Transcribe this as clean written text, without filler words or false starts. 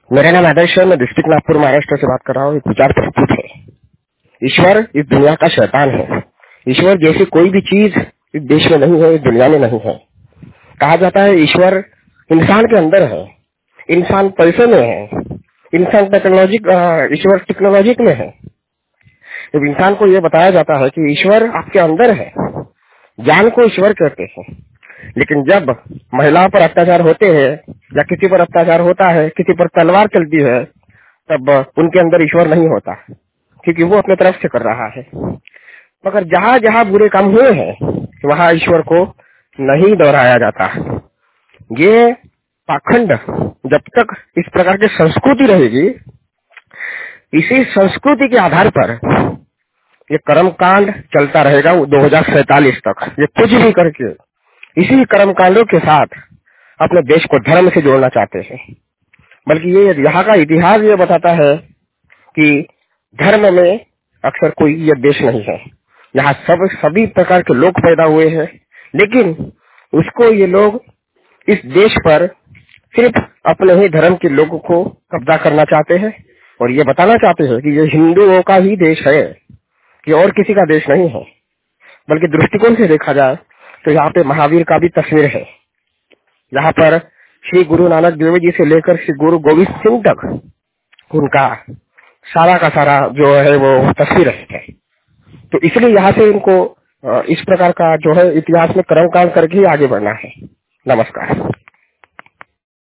मेरा नाम आदर्श है। मैं डिस्ट्रिक्ट नागपुर महाराष्ट्र से बात कर रहा हूँ। एक विचार प्रस्तुत है। ईश्वर इस दुनिया का शैतान है। ईश्वर जैसी कोई भी चीज इस देश में नहीं है, इस दुनिया में नहीं है। कहा जाता है ईश्वर इंसान के अंदर है, इंसान पैसे में है, इंसान टेक्नोलॉजी, ईश्वर टेक्नोलॉजी में है। जब इंसान को यह बताया जाता है कि ईश्वर आपके अंदर है, ज्ञान को ईश्वर कहते हैं, लेकिन जब महिलाओं पर अत्याचार होते हैं या किसी पर अत्याचार होता है, किसी पर तलवार चलती है, तब उनके अंदर ईश्वर नहीं होता, क्योंकि वो अपने तरफ से कर रहा है। मगर जहाँ जहाँ बुरे काम हुए हैं वहाँ ईश्वर को नहीं दोहराया जाता। ये पाखंड जब तक इस प्रकार की संस्कृति रहेगी, इसी संस्कृति के आधार पर ये कर्मकांड चलता रहेगा 2047 तक। ये कुछ भी करके इसी कर्मकांडों के साथ अपने देश को धर्म से जोड़ना चाहते हैं। बल्कि ये यहाँ का इतिहास ये बताता है कि धर्म में अक्सर कोई ये देश नहीं है। यहाँ सभी प्रकार के लोग पैदा हुए हैं, लेकिन उसको ये लोग इस देश पर सिर्फ अपने ही धर्म के लोगों को कब्जा करना चाहते हैं और ये बताना चाहते हैं कि ये हिंदुओं का ही देश है, कि और किसी का देश नहीं है। बल्कि दृष्टिकोण से देखा जाए तो यहाँ पे महावीर का भी तस्वीर है। यहाँ पर श्री गुरु नानक देव जी से लेकर श्री गुरु गोविंद सिंह तक उनका सारा का सारा जो है वो तस्वीर है। तो इसलिए यहाँ से इनको इस प्रकार का जो है इतिहास में कर्मकांड करके ही आगे बढ़ना है। नमस्कार।